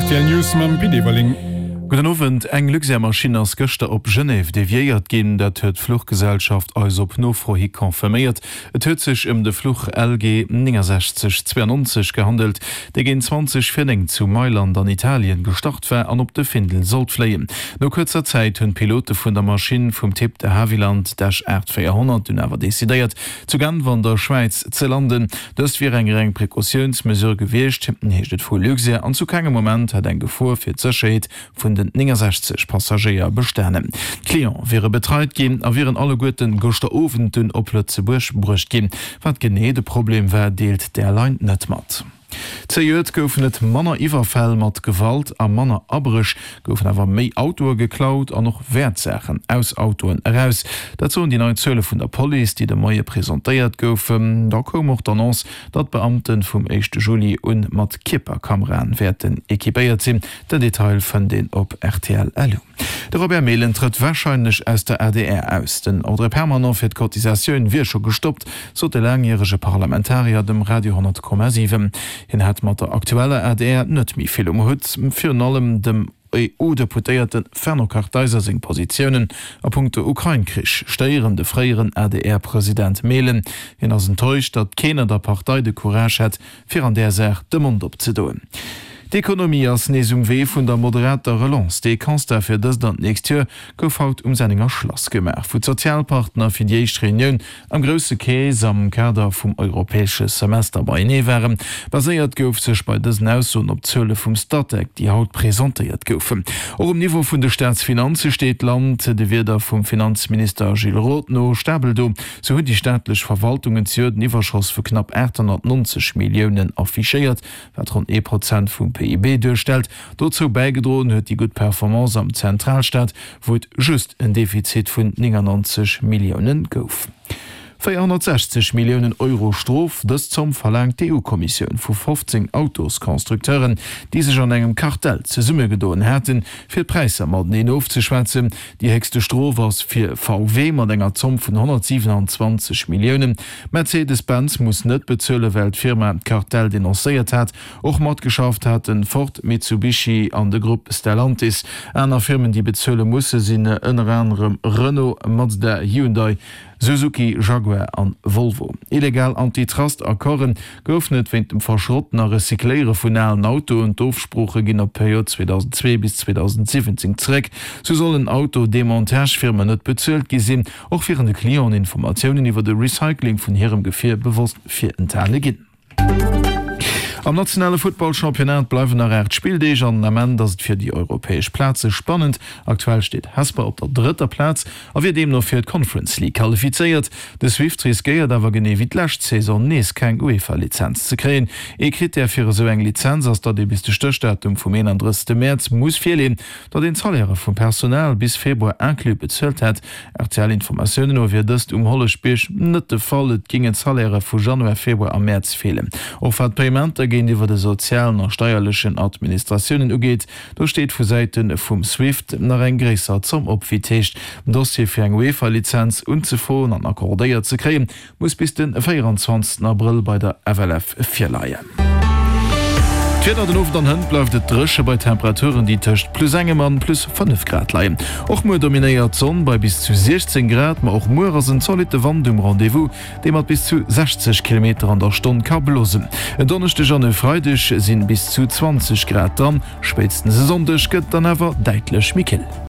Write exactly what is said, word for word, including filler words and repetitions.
R T L News mam Pidewaling. Guten Abend, eng Luxemmaschine aus Göster op Genève deviiert gin, dat huet Fluchgesellschaft als op Nofrohi konfirmiert. Et huet sich um de Fluch L G sechzig zweiundneunzig gehandelt, der gin zwanzig Pfennig zu Mailand an Italien gestart war an op de Findel sollt fleien. No kurzer Zeit hunn Pilote vun der Maschine vum Tipp der Haviland Dash R vierhundert hun awer desideiert, zu gan van der Schweiz ze landen. Das wie eng eng Präkautionsmesure gewichtcht, heeschtet vu Luxe an zu keinem Moment hat eng Gefuhr fir Zerscheet vun den sechzig Passagier besternen. Klient wäre betreit gehen, a wären alle Guten goster ofen dun op Lützeburg brucht gehen. Wat gené de Problem wär deelt der Lein net mat. Zeet goufen et Manner Iwerfell mat Gewalt a Manner abrech goufen awer méi Auto geklaut an noch Wertsächen aus Autoen heraus. Dat zo die neue Zölle vun der Poli, die de Moie präsentéiert goufen, da kom auch annons, dat Beamten vum ersten Juli un mat Kipperkameran werden ekipéiert sinn, der Detail vun den op R T L L. Der Robert Mehlen tritt wahrscheinlich aus der A D R aus. Den Ordre permanent fir Kotisationun wie schon gestoppt, so de langjährige Parlamentarier dem Radio hundert Komma sieben. Hin hat mat der aktuelle A D R net mi viel um Hut, fir allem dem E U-Deputierten Fernokarteiser seg Positionen a Punkte Ukraine-Krich steierende freieren A D R-Präsident Mehlen, hin ass enttäuscht, dat keiner der Partei de Courage hat, fir an der Sach de Mund opzedoen. D'Ekonomie als Nesung weh vun der moderater Relance, de kannst dafür dats dat nächst Jahr gouf haut um seninger Schloss gemer. Vu Sozialpartner fir die Reunion am grösse Käes am Kader vum europäesche Semester bei ne wären, baséiert gouf sech bei des Nausun op Zölle vum Statek, die haut präsentiert goufen. Or um Niveau vun der Staatsfinanze steht Land, de Wider vum Finanzminister Gilles Roth no Stabeldo, so huet die staatlech Verwaltungen ziert Niverschoss vu knapp achthundertneunzig Millionen affichéiert, wat rund e Prozent vum P I B durchstellt. Dazu beigedrohen huet die gut Performance am Zentralstaat, wo et just ein Defizit vun neunundneunzig Millionen gouf. vierhundertsechzig Millionen Euro Strof, das zum verlangt die E U-Kommission vu fünfzehn Autoskonstrukteuren, die sich an engem Kartell ze Summe gedoen hätten, fir Preise mat den aufzuschwätzen. Die höchste Strof was fir V W mat enger Zomm von hundertsiebenundzwanzig Millionen. Mercedes-Benz muss net bezölle, weil die Firma Kartell dennonciert hat, och mat geschafft hat den Ford, Mitsubishi an de Gruppe Stellantis. Einer Firmen, die bezölle musse sinne ënner anderem Renault, Mazda, Hyundai, Suzuki, Jaguar an Volvo. Illegal Antitrust-Akkoren geöffnet wenn dem Verschrotten a Recykléiere vun allen Auto und Aufspruche ginn op Periode zweitausendzwei bis zweitausendsiebzehn zurück. So sollen Autodemontagefirmen net bezölt gesinn, auch fir de Klienten Informationen iwwer de Recycling vun ihrem Gefir bewusst fir entale ginn. Am nationale Footballchampionat bleiwen er Erd Spieldeeg an amment, dat fir die europäesch Plaze spannend. Aktuell steht Hasper op der dritter Platz, a wie dem noch fir d Conference League qualifiziert. De Swift riskiert awer gene wie d'lächt Saison nees kein UEFA-Lizenz ze kreen. E krit der fir so eng Lizenz ass dat de bis de Stöchdatum vum einunddreißigsten März muss firlehen, dat den Zahllehrer vum Personal bis Februar enklu bezölt hat. Erzähl Informationen o wie dëst um holle Spech net de fallet gingen Zahllehrer vu Januar, Februar am März fehlen. Of hat Payment iwwer de sozialen und steuerlichen Administrationen ugeht, da steht vu Seiten vum Swift nach en Gräser zum Opfitecht. Dossier fir eng UEFA-Lizenz unzufroen an akkordéiert ze kreen, muss bis den vierundzwanzigsten April bei der F L F vier leiien. Den Of dann hin bleibt et dresche bei Temperaturen die töcht plus engemann plus fünf Grad leiien. Och mo dominéiert Sonn bei bis zu sechzehn Grad, ma auch Muer sind solide Wand um Rendevous, dem hat bis zu sechzig Kilometer an der Stunde kabellosen. En donnerchte Janne Freidech sind bis zu zwanzig Grad dran, spätestens sonndech gëtt dann awer deitlech Mikkel.